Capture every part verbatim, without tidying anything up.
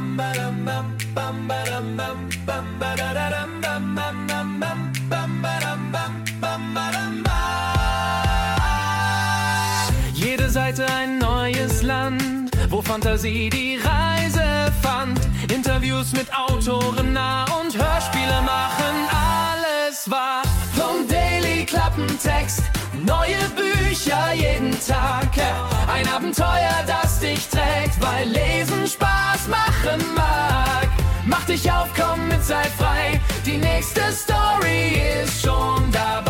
Jede Seite ein neues Land, wo Fantasie die Reise fand. Interviews mit Autoren nah und Hörspiele machen alles wahr. Vom Daily Klappentext, neue Bücher jeden Tag. Ein Abenteuer, das dich trägt, weil Lesen Spaß machen mag. Mach dich auf, komm mit, sei frei, die nächste Story ist schon dabei.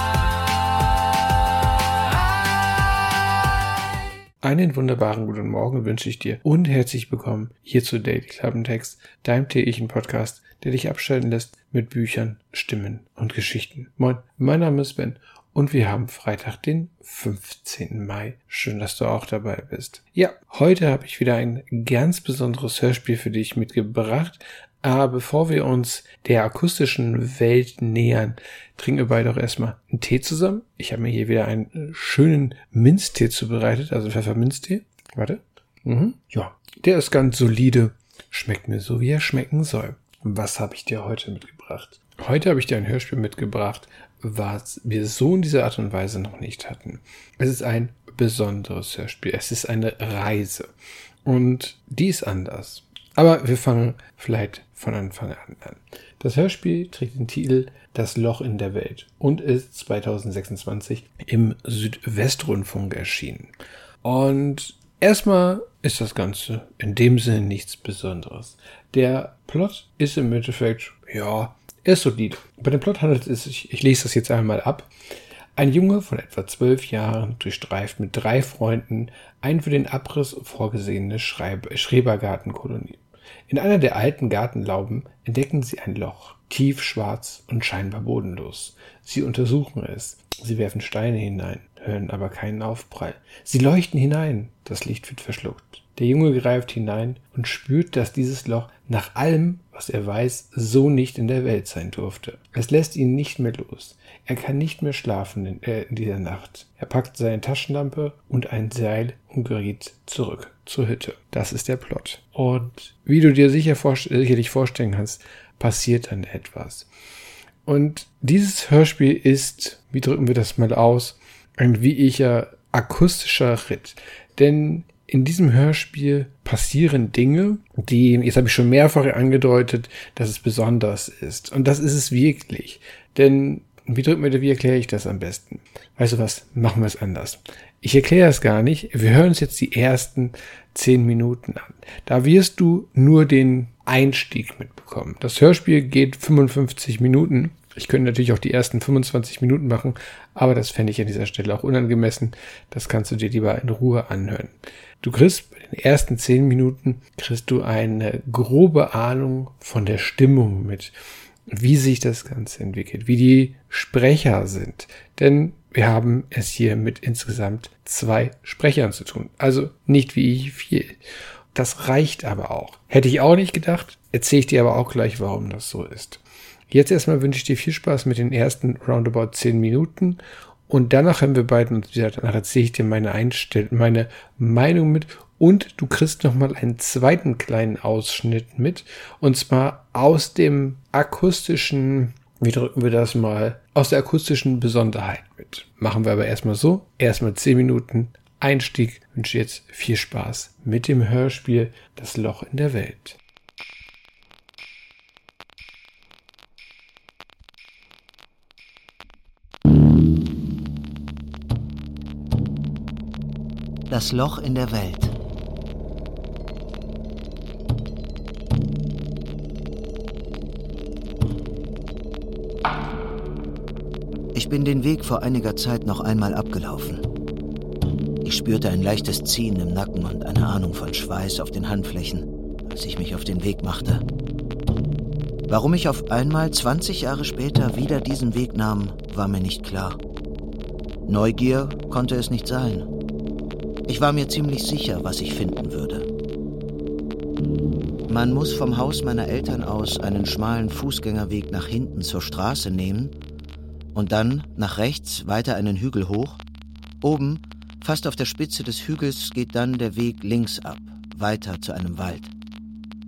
Einen wunderbaren guten Morgen wünsche ich dir und herzlich willkommen hier zu Daily Klappentext, deinem täglichen Podcast, der dich abschalten lässt mit Büchern, Stimmen und Geschichten. Moin, mein Name ist Ben und wir haben Freitag, den fünfzehnten Mai. Schön, dass du auch dabei bist. Ja, heute habe ich wieder ein ganz besonderes Hörspiel für dich mitgebracht. Aber bevor wir uns der akustischen Welt nähern, trinken wir beide doch erstmal einen Tee zusammen. Ich habe mir hier wieder einen schönen Minztee zubereitet, also Pfefferminztee. Warte. Mhm. Ja, der ist ganz solide. Schmeckt mir so, wie er schmecken soll. Was habe ich dir heute mitgebracht? Heute habe ich dir ein Hörspiel mitgebracht, was wir so in dieser Art und Weise noch nicht hatten. Es ist ein besonderes Hörspiel. Es ist eine Reise. Und die ist anders. Aber wir fangen vielleicht von Anfang an an. Das Hörspiel trägt den Titel Das Loch in der Welt und ist zwanzig sechsundzwanzig im Südwestrundfunk erschienen. Und erstmal ist das Ganze in dem Sinne nichts Besonderes. Der Plot ist im Endeffekt, ja, er ist solide. Bei dem Plot handelt es sich, ich lese das jetzt einmal ab. Ein Junge von etwa zwölf Jahren durchstreift mit drei Freunden eine für den Abriss vorgesehene Schreib- Schrebergartenkolonie. In einer der alten Gartenlauben entdecken sie ein Loch, tiefschwarz und scheinbar bodenlos. Sie untersuchen es. Sie werfen Steine hinein, hören aber keinen Aufprall. Sie leuchten hinein. Das Licht wird verschluckt. Der Junge greift hinein und spürt, dass dieses Loch nach allem, was er weiß, so nicht in der Welt sein durfte. Es lässt ihn nicht mehr los. Er kann nicht mehr schlafen in, äh, in dieser Nacht. Er packt seine Taschenlampe und ein Seil und gerät zurück zur Hütte. Das ist der Plot. Und wie du dir sicher vorst- sicherlich vorstellen kannst, passiert dann etwas. Und dieses Hörspiel ist, wie drücken wir das mal aus, ein wie ich ja akustischer Ritt. Denn in diesem Hörspiel passieren Dinge, die, jetzt habe ich schon mehrfach angedeutet, dass es besonders ist. Und das ist es wirklich. Denn, wie drücken wir, wie erkläre ich das am besten? Weißt du was? Machen wir es anders. Ich erkläre es gar nicht. Wir hören uns jetzt die ersten zehn Minuten an. Da wirst du nur den Einstieg mitbekommen. Das Hörspiel geht fünfundfünfzig Minuten. Ich könnte natürlich auch die ersten fünfundzwanzig Minuten machen, aber das fände ich an dieser Stelle auch unangemessen. Das kannst du dir lieber in Ruhe anhören. Du kriegst bei den ersten zehn Minuten kriegst du eine grobe Ahnung von der Stimmung mit, wie sich das Ganze entwickelt, wie die Sprecher sind. Denn wir haben es hier mit insgesamt zwei Sprechern zu tun. Also nicht wie ich viel. Das reicht aber auch. Hätte ich auch nicht gedacht, erzähle ich dir aber auch gleich, warum das so ist. Jetzt erstmal wünsche ich dir viel Spaß mit den ersten roundabout zehn Minuten und danach haben wir beiden uns wieder, danach erzähle ich dir meine Einstell- meine Meinung mit und du kriegst nochmal einen zweiten kleinen Ausschnitt mit und zwar aus dem akustischen, wie drücken wir das mal, aus der akustischen Besonderheit mit. Machen wir aber erstmal so, erstmal zehn Minuten Einstieg, wünsche jetzt viel Spaß mit dem Hörspiel Das Loch in der Welt. Das Loch in der Welt. Ich bin den Weg vor einiger Zeit noch einmal abgelaufen. Ich spürte ein leichtes Ziehen im Nacken und eine Ahnung von Schweiß auf den Handflächen, als ich mich auf den Weg machte. Warum ich auf einmal zwanzig Jahre später wieder diesen Weg nahm, war mir nicht klar. Neugier konnte es nicht sein. Ich war mir ziemlich sicher, was ich finden würde. Man muss vom Haus meiner Eltern aus einen schmalen Fußgängerweg nach hinten zur Straße nehmen und dann nach rechts weiter einen Hügel hoch. Oben, fast auf der Spitze des Hügels, geht dann der Weg links ab, weiter zu einem Wald.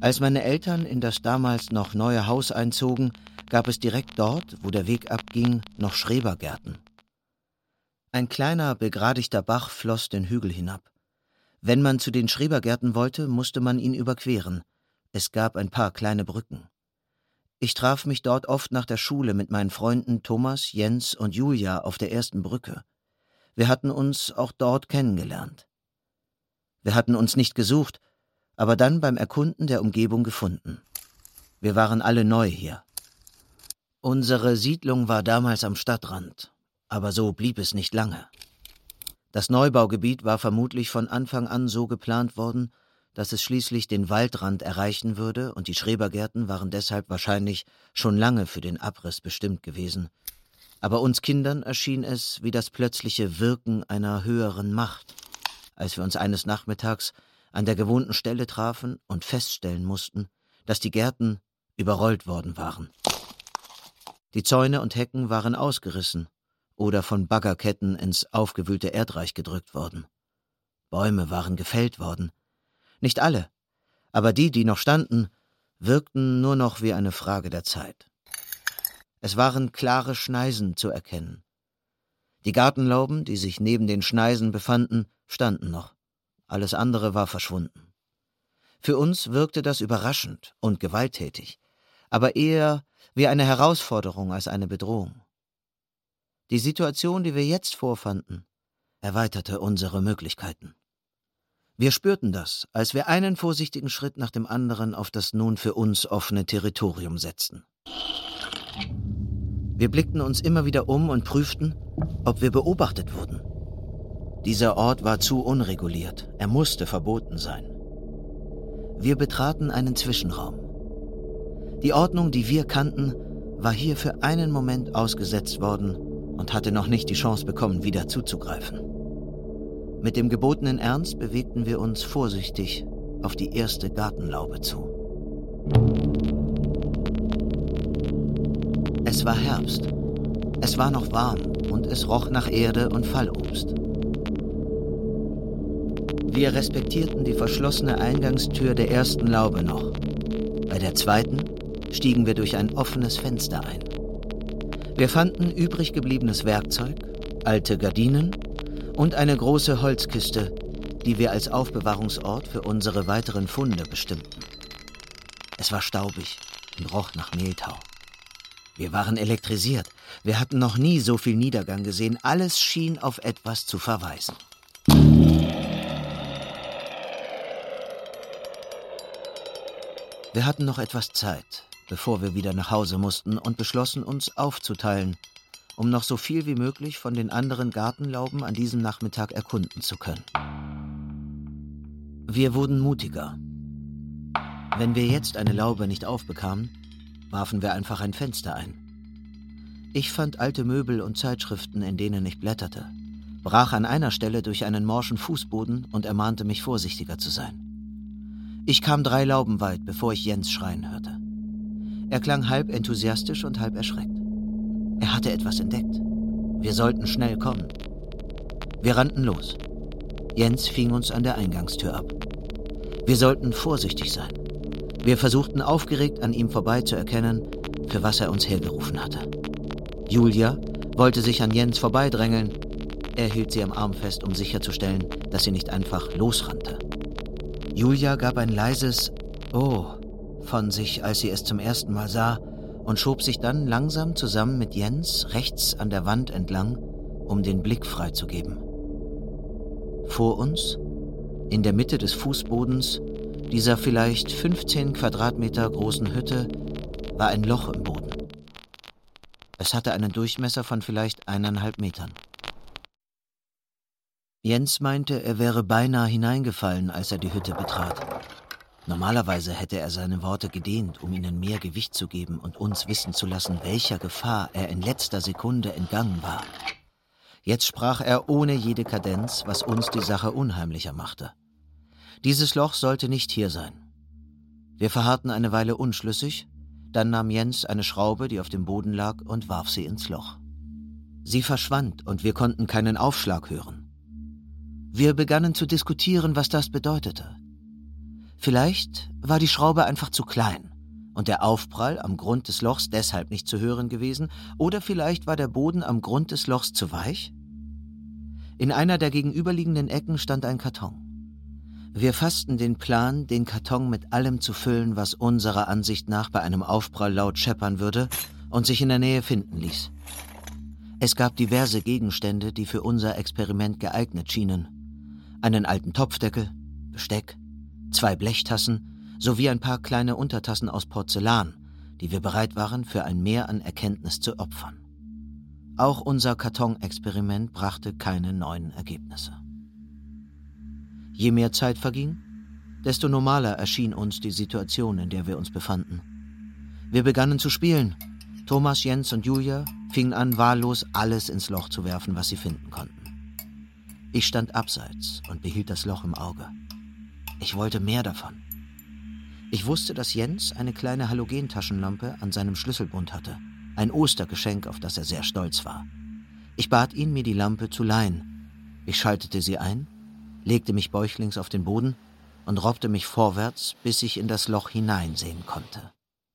Als meine Eltern in das damals noch neue Haus einzogen, gab es direkt dort, wo der Weg abging, noch Schrebergärten. Ein kleiner, begradigter Bach floss den Hügel hinab. Wenn man zu den Schrebergärten wollte, musste man ihn überqueren. Es gab ein paar kleine Brücken. Ich traf mich dort oft nach der Schule mit meinen Freunden Thomas, Jens und Julia auf der ersten Brücke. Wir hatten uns auch dort kennengelernt. Wir hatten uns nicht gesucht, aber dann beim Erkunden der Umgebung gefunden. Wir waren alle neu hier. Unsere Siedlung war damals am Stadtrand, aber so blieb es nicht lange. Das Neubaugebiet war vermutlich von Anfang an so geplant worden, dass es schließlich den Waldrand erreichen würde, und die Schrebergärten waren deshalb wahrscheinlich schon lange für den Abriss bestimmt gewesen. Aber uns Kindern erschien es wie das plötzliche Wirken einer höheren Macht, als wir uns eines Nachmittags an der gewohnten Stelle trafen und feststellen mussten, dass die Gärten überrollt worden waren. Die Zäune und Hecken waren ausgerissen oder von Baggerketten ins aufgewühlte Erdreich gedrückt worden. Bäume waren gefällt worden. Nicht alle, aber die, die noch standen, wirkten nur noch wie eine Frage der Zeit. Es waren klare Schneisen zu erkennen. Die Gartenlauben, die sich neben den Schneisen befanden, standen noch. Alles andere war verschwunden. Für uns wirkte das überraschend und gewalttätig, aber eher wie eine Herausforderung als eine Bedrohung. Die Situation, die wir jetzt vorfanden, erweiterte unsere Möglichkeiten. Wir spürten das, als wir einen vorsichtigen Schritt nach dem anderen auf das nun für uns offene Territorium setzten. Wir blickten uns immer wieder um und prüften, ob wir beobachtet wurden. Dieser Ort war zu unreguliert, er musste verboten sein. Wir betraten einen Zwischenraum. Die Ordnung, die wir kannten, war hier für einen Moment ausgesetzt worden und hatte noch nicht die Chance bekommen, wieder zuzugreifen. Mit dem gebotenen Ernst bewegten wir uns vorsichtig auf die erste Gartenlaube zu. Es war Herbst. Es war noch warm und es roch nach Erde und Fallobst. Wir respektierten die verschlossene Eingangstür der ersten Laube noch. Bei der zweiten stiegen wir durch ein offenes Fenster ein. Wir fanden übrig gebliebenes Werkzeug, alte Gardinen und eine große Holzkiste, die wir als Aufbewahrungsort für unsere weiteren Funde bestimmten. Es war staubig und roch nach Mehltau. Wir waren elektrisiert. Wir hatten noch nie so viel Niedergang gesehen. Alles schien auf etwas zu verweisen. Wir hatten noch etwas Zeit, bevor wir wieder nach Hause mussten, und beschlossen, uns aufzuteilen, um noch so viel wie möglich von den anderen Gartenlauben an diesem Nachmittag erkunden zu können. Wir wurden mutiger. Wenn wir jetzt eine Laube nicht aufbekamen, warfen wir einfach ein Fenster ein. Ich fand alte Möbel und Zeitschriften, in denen ich blätterte, brach an einer Stelle durch einen morschen Fußboden und ermahnte mich, vorsichtiger zu sein. Ich kam drei Lauben weit, bevor ich Jens schreien hörte. Er klang halb enthusiastisch und halb erschreckt. Er hatte etwas entdeckt. Wir sollten schnell kommen. Wir rannten los. Jens fing uns an der Eingangstür ab. Wir sollten vorsichtig sein. Wir versuchten aufgeregt an ihm vorbei zu erkennen, für was er uns hergerufen hatte. Julia wollte sich an Jens vorbeidrängeln. Er hielt sie am Arm fest, um sicherzustellen, dass sie nicht einfach losrannte. Julia gab ein leises »Oh« von sich, als sie es zum ersten Mal sah, und schob sich dann langsam zusammen mit Jens rechts an der Wand entlang, um den Blick freizugeben. Vor uns, in der Mitte des Fußbodens, dieser vielleicht fünfzehn Quadratmeter großen Hütte, war ein Loch im Boden. Es hatte einen Durchmesser von vielleicht eineinhalb Metern. Jens meinte, er wäre beinahe hineingefallen, als er die Hütte betrat. Normalerweise hätte er seine Worte gedehnt, um ihnen mehr Gewicht zu geben und uns wissen zu lassen, welcher Gefahr er in letzter Sekunde entgangen war. Jetzt sprach er ohne jede Kadenz, was uns die Sache unheimlicher machte. Dieses Loch sollte nicht hier sein. Wir verharrten eine Weile unschlüssig, dann nahm Jens eine Schraube, die auf dem Boden lag, und warf sie ins Loch. Sie verschwand und wir konnten keinen Aufschlag hören. Wir begannen zu diskutieren, was das bedeutete. Vielleicht war die Schraube einfach zu klein und der Aufprall am Grund des Lochs deshalb nicht zu hören gewesen, oder vielleicht war der Boden am Grund des Lochs zu weich? In einer der gegenüberliegenden Ecken stand ein Karton. Wir fassten den Plan, den Karton mit allem zu füllen, was unserer Ansicht nach bei einem Aufprall laut scheppern würde und sich in der Nähe finden ließ. Es gab diverse Gegenstände, die für unser Experiment geeignet schienen. Einen alten Topfdeckel, Besteck, zwei Blechtassen sowie ein paar kleine Untertassen aus Porzellan, die wir bereit waren, für ein Mehr an Erkenntnis zu opfern. Auch unser Kartonexperiment brachte keine neuen Ergebnisse. Je mehr Zeit verging, desto normaler erschien uns die Situation, in der wir uns befanden. Wir begannen zu spielen. Thomas, Jens und Julia fingen an, wahllos alles ins Loch zu werfen, was sie finden konnten. Ich stand abseits und behielt das Loch im Auge. Ich wollte mehr davon. Ich wusste, dass Jens eine kleine Halogentaschenlampe an seinem Schlüsselbund hatte. Ein Ostergeschenk, auf das er sehr stolz war. Ich bat ihn, mir die Lampe zu leihen. Ich schaltete sie ein, legte mich bäuchlings auf den Boden und robbte mich vorwärts, bis ich in das Loch hineinsehen konnte.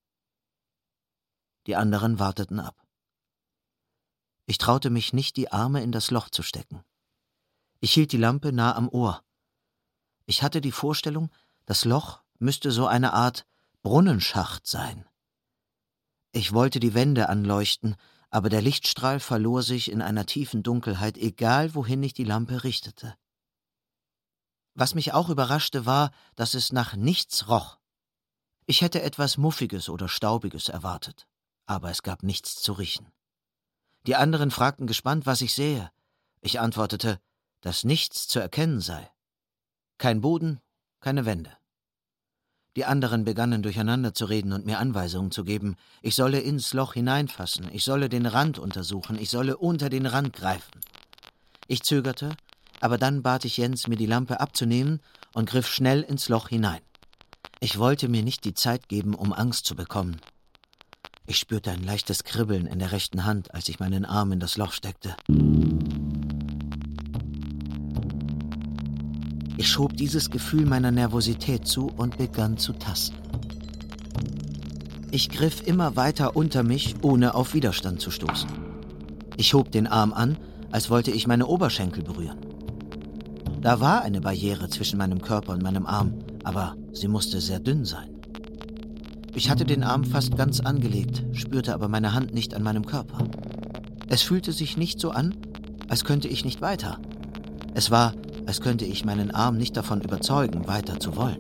Die anderen warteten ab. Ich traute mich nicht, die Arme in das Loch zu stecken. Ich hielt die Lampe nah am Ohr. Ich hatte die Vorstellung, das Loch müsste so eine Art Brunnenschacht sein. Ich wollte die Wände anleuchten, aber der Lichtstrahl verlor sich in einer tiefen Dunkelheit, egal wohin ich die Lampe richtete. Was mich auch überraschte, war, dass es nach nichts roch. Ich hätte etwas Muffiges oder Staubiges erwartet, aber es gab nichts zu riechen. Die anderen fragten gespannt, was ich sehe. Ich antwortete, dass nichts zu erkennen sei. Kein Boden, keine Wände. Die anderen begannen durcheinander zu reden und mir Anweisungen zu geben. Ich solle ins Loch hineinfassen, ich solle den Rand untersuchen, ich solle unter den Rand greifen. Ich zögerte, aber dann bat ich Jens, mir die Lampe abzunehmen und griff schnell ins Loch hinein. Ich wollte mir nicht die Zeit geben, um Angst zu bekommen. Ich spürte ein leichtes Kribbeln in der rechten Hand, als ich meinen Arm in das Loch steckte. Ich schob dieses Gefühl meiner Nervosität zu und begann zu tasten. Ich griff immer weiter unter mich, ohne auf Widerstand zu stoßen. Ich hob den Arm an, als wollte ich meine Oberschenkel berühren. Da war eine Barriere zwischen meinem Körper und meinem Arm, aber sie musste sehr dünn sein. Ich hatte den Arm fast ganz angelegt, spürte aber meine Hand nicht an meinem Körper. Es fühlte sich nicht so an, als könnte ich nicht weiter. Es war, als könnte ich meinen Arm nicht davon überzeugen, weiter zu wollen.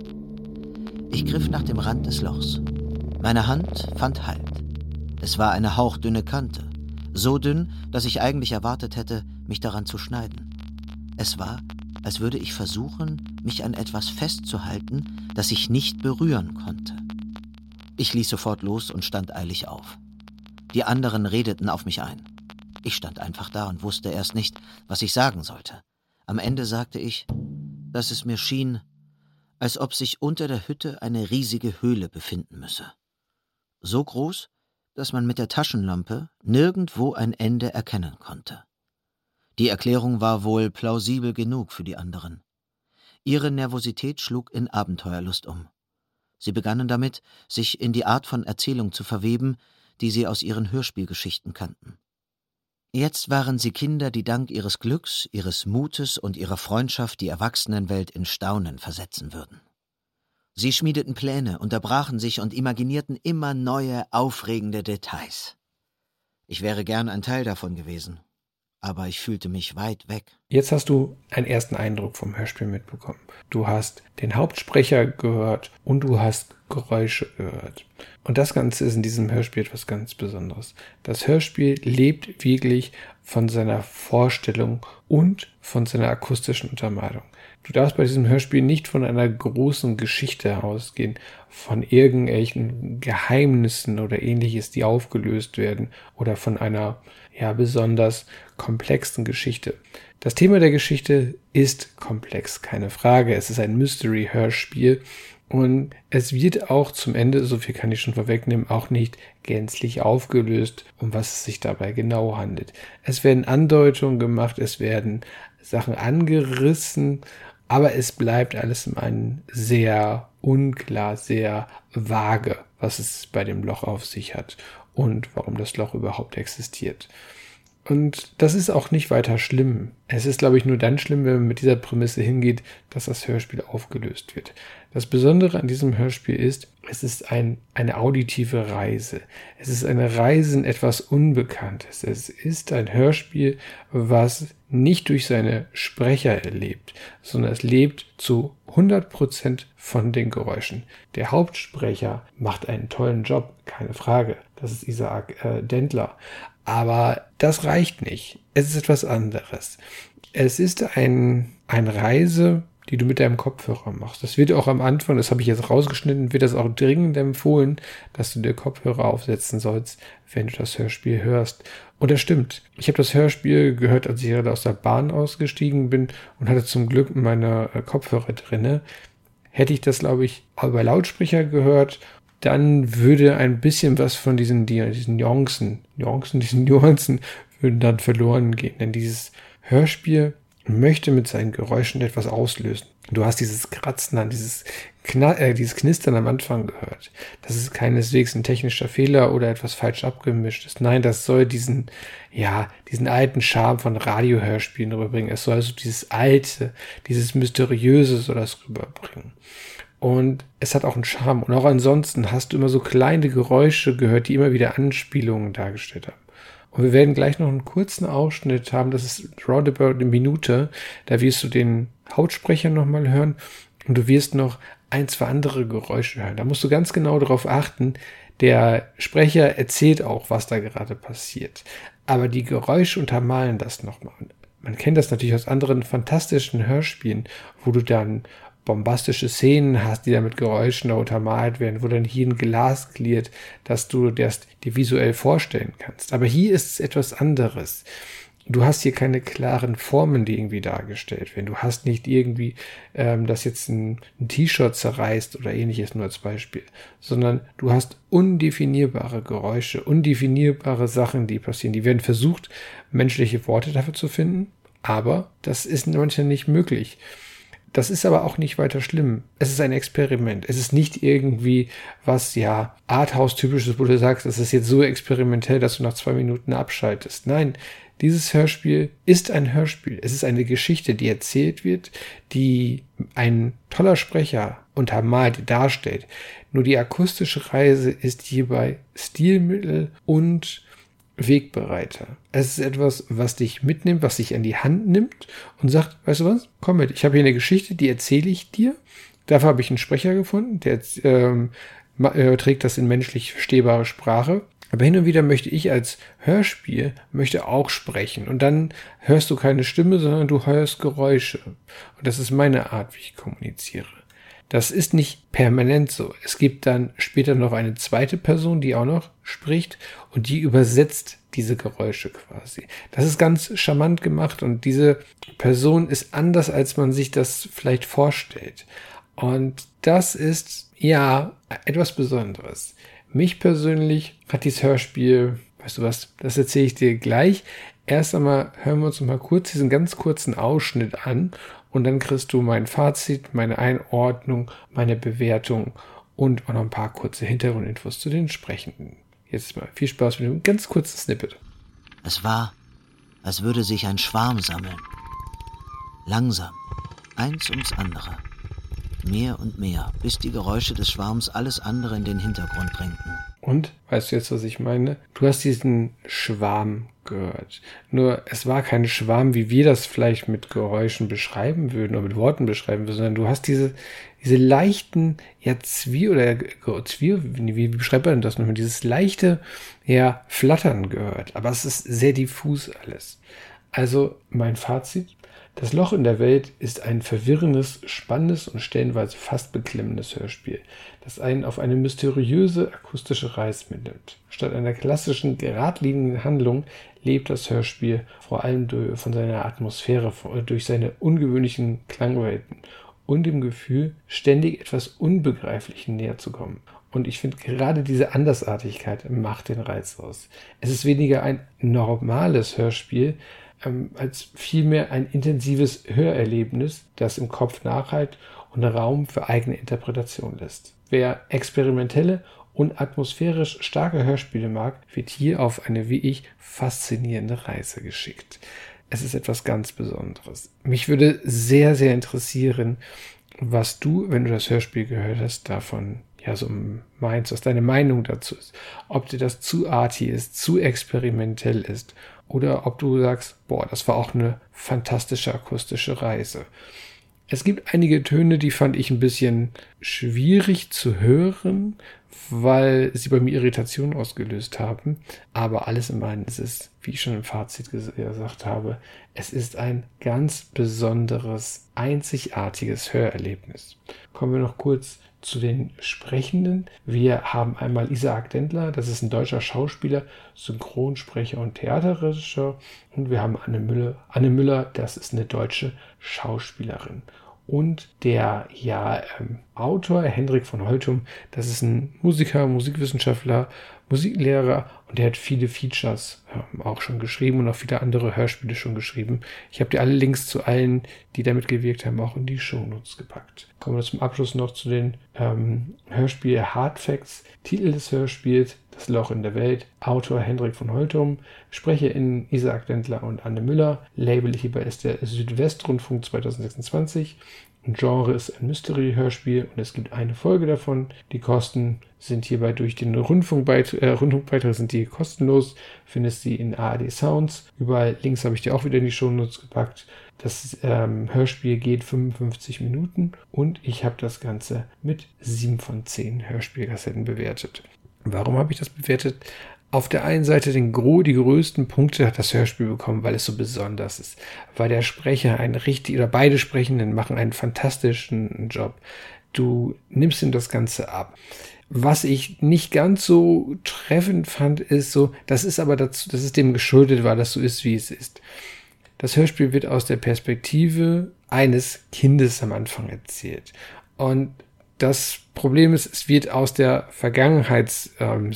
Ich griff nach dem Rand des Lochs. Meine Hand fand Halt. Es war eine hauchdünne Kante, so dünn, dass ich eigentlich erwartet hätte, mich daran zu schneiden. Es war, als würde ich versuchen, mich an etwas festzuhalten, das ich nicht berühren konnte. Ich ließ sofort los und stand eilig auf. Die anderen redeten auf mich ein. Ich stand einfach da und wusste erst nicht, was ich sagen sollte. Am Ende sagte ich, dass es mir schien, als ob sich unter der Hütte eine riesige Höhle befinden müsse. So groß, dass man mit der Taschenlampe nirgendwo ein Ende erkennen konnte. Die Erklärung war wohl plausibel genug für die anderen. Ihre Nervosität schlug in Abenteuerlust um. Sie begannen damit, sich in die Art von Erzählung zu verweben, die sie aus ihren Hörspielgeschichten kannten. Jetzt waren sie Kinder, die dank ihres Glücks, ihres Mutes und ihrer Freundschaft die Erwachsenenwelt in Staunen versetzen würden. Sie schmiedeten Pläne, unterbrachen sich und imaginierten immer neue, aufregende Details. Ich wäre gern ein Teil davon gewesen, aber ich fühlte mich weit weg. Jetzt hast du einen ersten Eindruck vom Hörspiel mitbekommen. Du hast den Hauptsprecher gehört und du hast Geräusche gehört. Und das Ganze ist in diesem Hörspiel etwas ganz Besonderes. Das Hörspiel lebt wirklich von seiner Vorstellung und von seiner akustischen Untermalung. Du darfst bei diesem Hörspiel nicht von einer großen Geschichte ausgehen, von irgendwelchen Geheimnissen oder ähnliches, die aufgelöst werden, oder von einer ja besonders komplexen Geschichte. Das Thema der Geschichte ist komplex, keine Frage. Es ist ein Mystery-Hörspiel und es wird auch zum Ende, so viel kann ich schon vorwegnehmen, auch nicht gänzlich aufgelöst, um was es sich dabei genau handelt. Es werden Andeutungen gemacht, es werden Sachen angerissen Aber es bleibt alles im einen sehr unklar, sehr vage, was es bei dem Loch auf sich hat und warum das Loch überhaupt existiert. Und das ist auch nicht weiter schlimm. Es ist, glaube ich, nur dann schlimm, wenn man mit dieser Prämisse hingeht, dass das Hörspiel aufgelöst wird. Das Besondere an diesem Hörspiel ist, es ist ein, eine auditive Reise. Es ist eine Reise in etwas Unbekanntes. Es ist ein Hörspiel, was nicht durch seine Sprecher erlebt, sondern es lebt zu hundert Prozent von den Geräuschen. Der Hauptsprecher macht einen tollen Job, keine Frage. Das ist Isaac äh, Dendler. Aber das reicht nicht. Es ist etwas anderes. Es ist ein, eine Reise, die du mit deinem Kopfhörer machst. Das wird auch am Anfang, das habe ich jetzt rausgeschnitten, wird das auch dringend empfohlen, dass du dir Kopfhörer aufsetzen sollst, wenn du das Hörspiel hörst. Und das stimmt. Ich habe das Hörspiel gehört, als ich gerade aus der Bahn ausgestiegen bin und hatte zum Glück meine Kopfhörer drinne. Hätte ich das, glaube ich, über Lautsprecher gehört, dann würde ein bisschen was von diesen, diesen Nuancen, Nuancen, diesen Nuancen würden dann verloren gehen. Denn dieses Hörspiel möchte mit seinen Geräuschen etwas auslösen. Du hast dieses Kratzen an, dieses, Kna- äh, dieses Knistern am Anfang gehört. Das ist keineswegs ein technischer Fehler oder etwas falsch abgemischtes. Nein, das soll diesen, ja, diesen alten Charme von Radiohörspielen rüberbringen. Es soll also dieses Alte, dieses Mysteriöse soll das rüberbringen. Und es hat auch einen Charme. Und auch ansonsten hast du immer so kleine Geräusche gehört, die immer wieder Anspielungen dargestellt haben. Und wir werden gleich noch einen kurzen Ausschnitt haben, das ist roundabout eine Minute, da wirst du den Hauptsprecher nochmal hören und du wirst noch ein, zwei andere Geräusche hören. Da musst du ganz genau darauf achten, der Sprecher erzählt auch, was da gerade passiert. Aber die Geräusche untermalen das nochmal. Man kennt das natürlich aus anderen fantastischen Hörspielen, wo du dann bombastische Szenen hast, die dann mit Geräuschen da untermalt werden, wo dann hier ein Glas gliert, dass du das dir visuell vorstellen kannst. Aber hier ist es etwas anderes. Du hast hier keine klaren Formen, die irgendwie dargestellt werden. Du hast nicht irgendwie, ähm, dass jetzt ein, ein T-Shirt zerreißt oder ähnliches, nur als Beispiel, sondern du hast undefinierbare Geräusche, undefinierbare Sachen, die passieren. Die werden versucht, menschliche Worte dafür zu finden, aber das ist manchmal nicht möglich. Das ist aber auch nicht weiter schlimm. Es ist ein Experiment. Es ist nicht irgendwie was, ja, Arthouse-typisches, wo du sagst, es ist jetzt so experimentell, dass du nach zwei Minuten abschaltest. Nein, dieses Hörspiel ist ein Hörspiel. Es ist eine Geschichte, die erzählt wird, die ein toller Sprecher untermalt, darstellt. Nur die akustische Reise ist hierbei Stilmittel und Wegbereiter. Es ist etwas, was dich mitnimmt, was dich an die Hand nimmt und sagt, weißt du was, komm mit, ich habe hier eine Geschichte, die erzähle ich dir. Dafür habe ich einen Sprecher gefunden, der ähm, trägt das in menschlich verstehbare Sprache. Aber hin und wieder möchte ich als Hörspiel, möchte auch sprechen. Und dann hörst du keine Stimme, sondern du hörst Geräusche. Und das ist meine Art, wie ich kommuniziere. Das ist nicht permanent so. Es gibt dann später noch eine zweite Person, die auch noch spricht und die übersetzt diese Geräusche quasi. Das ist ganz charmant gemacht und diese Person ist anders, als man sich das vielleicht vorstellt. Und das ist, ja, etwas Besonderes. Mich persönlich hat dieses Hörspiel, weißt du was, das erzähle ich dir gleich. Erst einmal hören wir uns noch mal kurz diesen ganz kurzen Ausschnitt an und dann kriegst du mein Fazit, meine Einordnung, meine Bewertung und auch noch ein paar kurze Hintergrundinfos zu den Sprechenden. Jetzt mal viel Spaß mit dem ganz kurzen Snippet. Es war, als würde sich ein Schwarm sammeln. Langsam, eins ums andere. Mehr und mehr, bis die Geräusche des Schwarms alles andere in den Hintergrund drängten. Und, weißt du jetzt, was ich meine? Du hast diesen Schwarm gehört. Nur, es war kein Schwarm, wie wir das vielleicht mit Geräuschen beschreiben würden oder mit Worten beschreiben würden, sondern du hast diese, diese leichten, ja, Zwier- oder Zwier, wie, wie beschreibt man das nochmal? Dieses leichte, ja, Flattern gehört. Aber es ist sehr diffus alles. Also, mein Fazit. Das Loch in der Welt ist ein verwirrendes, spannendes und stellenweise fast beklemmendes Hörspiel, das einen auf eine mysteriöse akustische Reise mitnimmt. Statt einer klassischen, geradlinigen Handlung lebt das Hörspiel vor allem durch, von seiner Atmosphäre, durch seine ungewöhnlichen Klangwelten und dem Gefühl, ständig etwas Unbegreiflichem näher zu kommen. Und ich finde, gerade diese Andersartigkeit macht den Reiz aus. Es ist weniger ein normales Hörspiel, ähm, als vielmehr ein intensives Hörerlebnis, das im Kopf nachhalt und Raum für eigene Interpretation lässt. Wer experimentelle und atmosphärisch starke Hörspiele mag, wird hier auf eine, wie ich, faszinierende Reise geschickt. Es ist etwas ganz Besonderes. Mich würde sehr, sehr interessieren, was du, wenn du das Hörspiel gehört hast, davon ja so meinst, was deine Meinung dazu ist. Ob dir das zu arty ist, zu experimentell ist oder ob du sagst, boah, das war auch eine fantastische akustische Reise. Es gibt einige Töne, die fand ich ein bisschen schwierig zu hören, weil sie bei mir Irritation ausgelöst haben. Aber alles in allem ist es, wie ich schon im Fazit gesagt habe, es ist ein ganz besonderes, einzigartiges Hörerlebnis. Kommen wir noch kurz zu den Sprechenden. Wir haben einmal Isaac Dendler, das ist ein deutscher Schauspieler, Synchronsprecher und Theaterregisseur. Und wir haben Anne Müller, Anne Müller, das ist eine deutsche Schauspielerin. Und der ja, ähm, Autor Hendrik von Holtum, das ist ein Musiker, Musikwissenschaftler, Musiklehrer und der hat viele Features ähm, auch schon geschrieben und auch viele andere Hörspiele schon geschrieben. Ich habe dir alle Links zu allen, die damit gewirkt haben, auch in die Shownotes gepackt. Kommen wir zum Abschluss noch zu den ähm, Hörspiel Hard Facts. Titel des Hörspiels: Das Loch in der Welt. Autor Hendrik von Holtum. SprecherInnen Isaac Dendler und Anne Müller. Labelgeber ist der Südwestrundfunk zwanzig sechsundzwanzig. Genre ist ein Mystery-Hörspiel und es gibt eine Folge davon. Die Kosten sind hierbei durch den Rundfunkbeitrag, äh, Rundfunkbeitrag sind die kostenlos. Findest sie in A R D Sounds. Überall Links habe ich dir auch wieder in die Shownotes gepackt. Das ähm, Hörspiel geht fünfundfünfzig Minuten und ich habe das Ganze mit sieben von zehn Hörspielkassetten bewertet. Warum habe ich das bewertet? Auf der einen Seite den Gro, die größten Punkte hat das Hörspiel bekommen, weil es so besonders ist. Weil der Sprecher einen richtig, oder beide Sprechenden machen einen fantastischen Job. Du nimmst ihm das Ganze ab. Was ich nicht ganz so treffend fand, ist so, das ist aber dazu, das ist dem geschuldet, weil das so ist, wie es ist. Das Hörspiel wird aus der Perspektive eines Kindes am Anfang erzählt. Und das Problem ist, es wird aus der Vergangenheitssicht ähm,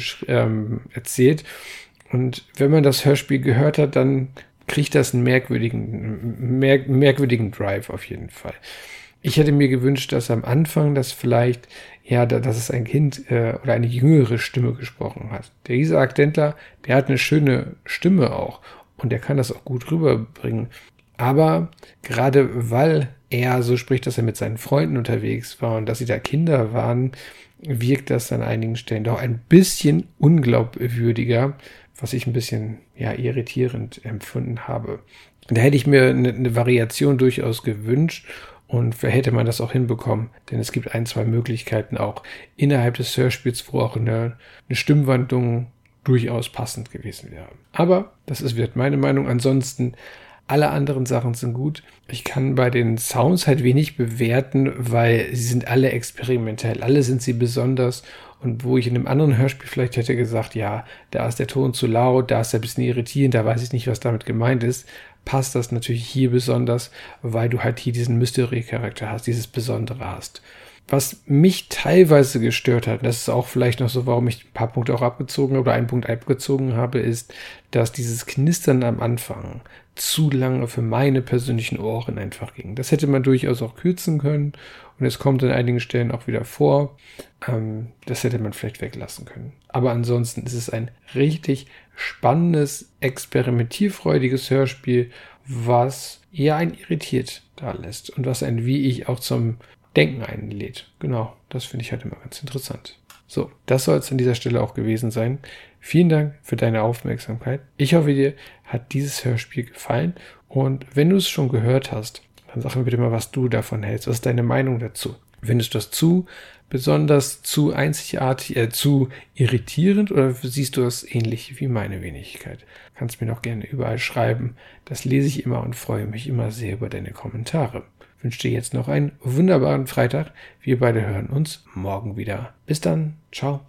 ähm, erzählt. Und wenn man das Hörspiel gehört hat, dann kriegt das einen merkwürdigen, merk- merkwürdigen Drive auf jeden Fall. Ich hätte mir gewünscht, dass am Anfang das vielleicht, ja, dass es ein Kind äh, oder eine jüngere Stimme gesprochen hat. Der Isaac Dendler, der hat eine schöne Stimme auch und der kann das auch gut rüberbringen. Aber gerade weil er so spricht, dass er mit seinen Freunden unterwegs war und dass sie da Kinder waren, wirkt das an einigen Stellen doch ein bisschen unglaubwürdiger, was ich ein bisschen ja irritierend empfunden habe. Da hätte ich mir eine, eine Variation durchaus gewünscht und vielleicht hätte man das auch hinbekommen, denn es gibt ein, zwei Möglichkeiten auch innerhalb des Hörspiels, wo auch eine, eine Stimmwandlung durchaus passend gewesen wäre. Aber das ist wird meine Meinung. Ansonsten alle anderen Sachen sind gut. Ich kann bei den Sounds halt wenig bewerten, weil sie sind alle experimentell. Alle sind sie besonders. Und wo ich in einem anderen Hörspiel vielleicht hätte gesagt, ja, da ist der Ton zu laut, da ist er ein bisschen irritierend, da weiß ich nicht, was damit gemeint ist, passt das natürlich hier besonders, weil du halt hier diesen Mystery-Charakter hast, dieses Besondere hast. Was mich teilweise gestört hat, das ist auch vielleicht noch so, warum ich ein paar Punkte auch abgezogen oder einen Punkt abgezogen habe, ist, dass dieses Knistern am Anfang zu lange für meine persönlichen Ohren einfach ging. Das hätte man durchaus auch kürzen können und es kommt an einigen Stellen auch wieder vor. Ähm, das hätte man vielleicht weglassen können. Aber ansonsten ist es ein richtig spannendes, experimentierfreudiges Hörspiel, was eher einen irritiert da lässt und was einen wie ich auch zum Denken einlädt. Genau, das finde ich halt immer ganz interessant. So, das soll es an dieser Stelle auch gewesen sein. Vielen Dank für deine Aufmerksamkeit. Ich hoffe, dir hat dieses Hörspiel gefallen. Und wenn du es schon gehört hast, dann sag mir bitte mal, was du davon hältst. Was ist deine Meinung dazu? Findest du das zu besonders, zu einzigartig, äh, zu irritierend oder siehst du das ähnlich wie meine Wenigkeit? Kannst mir noch gerne überall schreiben. Das lese ich immer und freue mich immer sehr über deine Kommentare. Ich wünsche dir jetzt noch einen wunderbaren Freitag. Wir beide hören uns morgen wieder. Bis dann. Ciao.